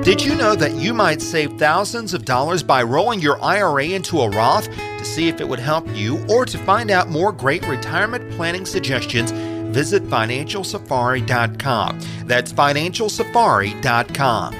Did you know that you might save thousands of dollars by rolling your IRA into a Roth? To see if it would help you or to find out more great retirement planning suggestions, visit FinancialSafari.com. That's FinancialSafari.com.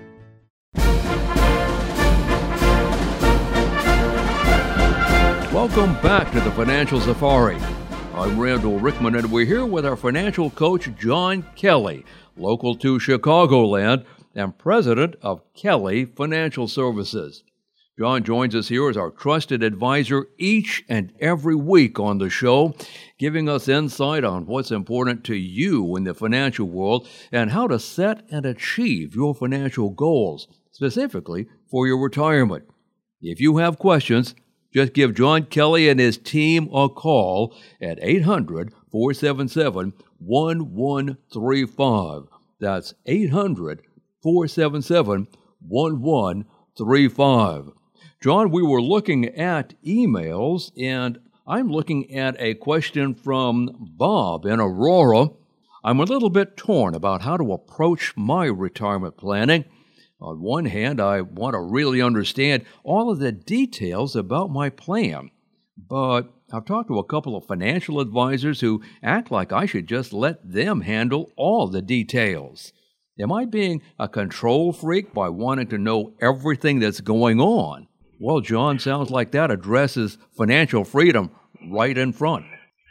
Welcome back to the Financial Safari. I'm Randall Rickman, and we're here with our financial coach, John Kelly, local to Chicagoland and president of Kelly Financial Services. John joins us here as our trusted advisor each and every week on the show, giving us insight on what's important to you in the financial world and how to set and achieve your financial goals, specifically for your retirement. If you have questions, just give John Kelly and his team a call at 800-477-1135. That's 800-477-1135. John, we were looking at emails, and I'm looking at a question from Bob in Aurora. I'm a little bit torn about how to approach my retirement planning. On one hand, I want to really understand all of the details about my plan. But I've talked to a couple of financial advisors who act like I should just let them handle all the details. Am I being a control freak by wanting to know everything that's going on? Well, John, sounds like that addresses financial freedom right in front.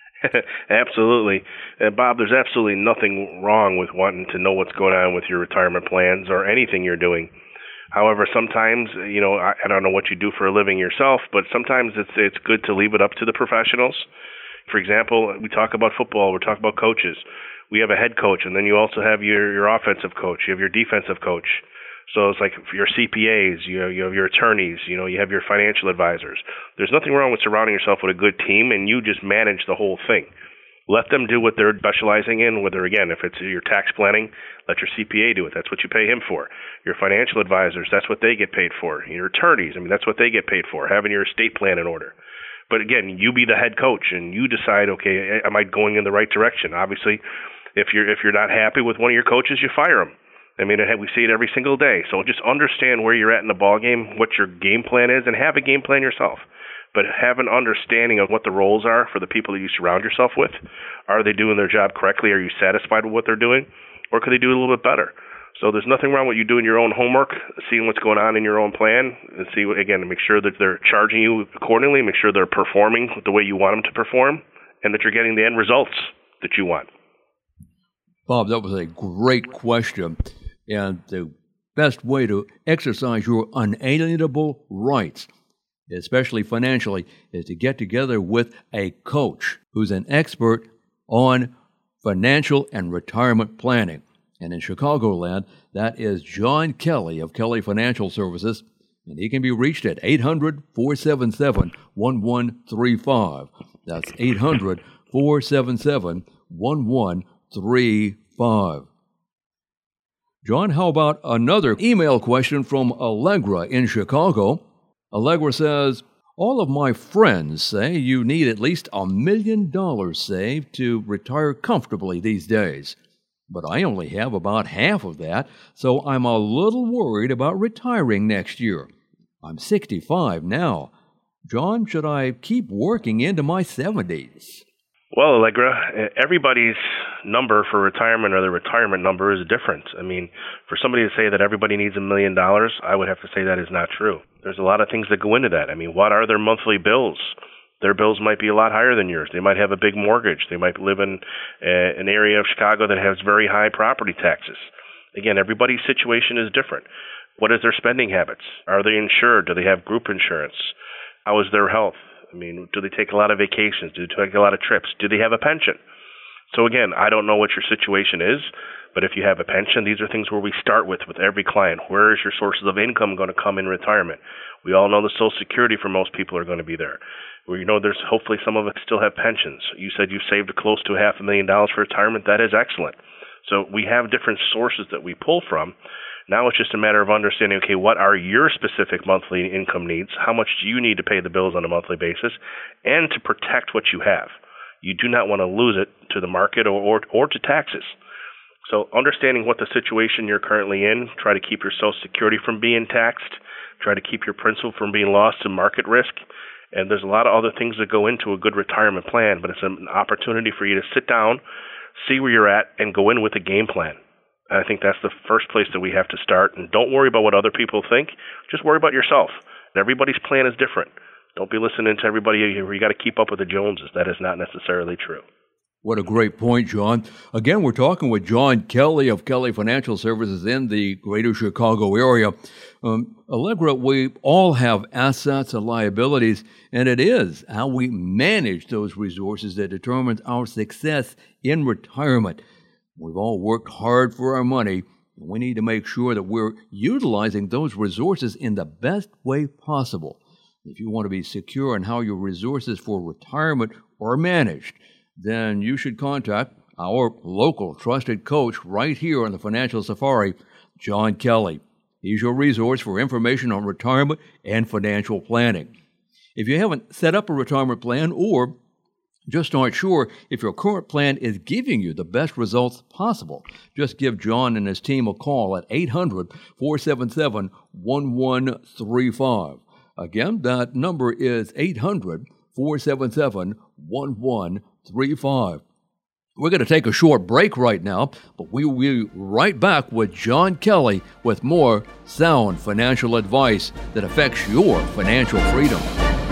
Absolutely. Bob, there's absolutely nothing wrong with wanting to know what's going on with your retirement plans or anything you're doing. However, sometimes, I don't know what you do for a living yourself, but sometimes it's good to leave it up to the professionals. For example, we talk about football, we talk about coaches. We have a head coach, and then you also have your offensive coach, you have your defensive coach. So it's like your CPAs, you have your attorneys, you have your financial advisors. There's nothing wrong with surrounding yourself with a good team, and you just manage the whole thing. Let them do what they're specializing in, whether, again, if it's your tax planning, let your CPA do it. That's what you pay him for. Your financial advisors, that's what they get paid for. Your attorneys, that's what they get paid for, having your estate plan in order. But again, you be the head coach, and you decide, okay, am I going in the right direction? Obviously, if you're not happy with one of your coaches, you fire them. We see it every single day. So just understand where you're at in the ball game, what your game plan is, and have a game plan yourself. But have an understanding of what the roles are for the people that you surround yourself with. Are they doing their job correctly? Are you satisfied with what they're doing? Or could they do a little bit better? So there's nothing wrong with you doing your own homework, seeing what's going on in your own plan, and make sure that they're charging you accordingly, make sure they're performing the way you want them to perform, and that you're getting the end results that you want. Bob, that was a great question. And the best way to exercise your unalienable rights, especially financially, is to get together with a coach who's an expert on financial and retirement planning. And in Chicagoland, that is John Kelly of Kelly Financial Services, and he can be reached at 800-477-1135. That's 800-477-1135. John, how about another email question from Allegra in Chicago? Allegra says, all of my friends say you need at least $1 million saved to retire comfortably these days. But I only have about half of that, so I'm a little worried about retiring next year. I'm 65 now. John, should I keep working into my 70s? Well, Allegra, everybody's number for retirement or their retirement number is different. For somebody to say that everybody needs $1 million, I would have to say that is not true. There's a lot of things that go into that. What are their monthly bills? Their bills might be a lot higher than yours. They might have a big mortgage. They might live in an area of Chicago that has very high property taxes. Again, everybody's situation is different. What is their spending habits? Are they insured? Do they have group insurance? How is their health? Do they take a lot of vacations? Do they take a lot of trips? Do they have a pension? So again, I don't know what your situation is, but if you have a pension, these are things where we start with every client. Where is your sources of income going to come in retirement? We all know the Social Security for most people are going to be there. There's hopefully some of us still have pensions. You said you've saved close to $500,000 for retirement. That is excellent. So we have different sources that we pull from. Now it's just a matter of understanding, okay, what are your specific monthly income needs? How much do you need to pay the bills on a monthly basis? And to protect what you have. You do not want to lose it to the market or to taxes. So understanding what the situation you're currently in, try to keep your Social Security from being taxed, try to keep your principal from being lost to market risk. And there's a lot of other things that go into a good retirement plan, but it's an opportunity for you to sit down, see where you're at, and go in with a game plan. And I think that's the first place that we have to start. And don't worry about what other people think. Just worry about yourself. And everybody's plan is different. Don't be listening to everybody. You got to keep up with the Joneses. That is not necessarily true. What a great point, John. Again, we're talking with John Kelly of Kelly Financial Services in the greater Chicago area. Allegra, we all have assets and liabilities, and it is how we manage those resources that determines our success in retirement. We've all worked hard for our money, and we need to make sure that we're utilizing those resources in the best way possible. If you want to be secure in how your resources for retirement are managed, then you should contact our local trusted coach right here on the Financial Safari, John Kelly. He's your resource for information on retirement and financial planning. If you haven't set up a retirement plan or just aren't sure if your current plan is giving you the best results possible, just give John and his team a call at 800-477-1135. Again, that number is 800-477-1135. We're going to take a short break right now, but we will be right back with John Kelly with more sound financial advice that affects your financial freedom.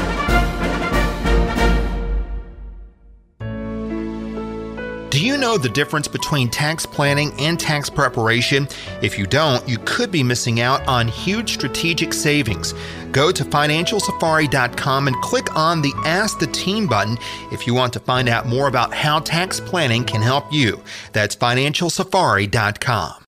Do you know the difference between tax planning and tax preparation? If you don't, you could be missing out on huge strategic savings. Go to financialsafari.com and click on the Ask the Team button if you want to find out more about how tax planning can help you. That's financialsafari.com.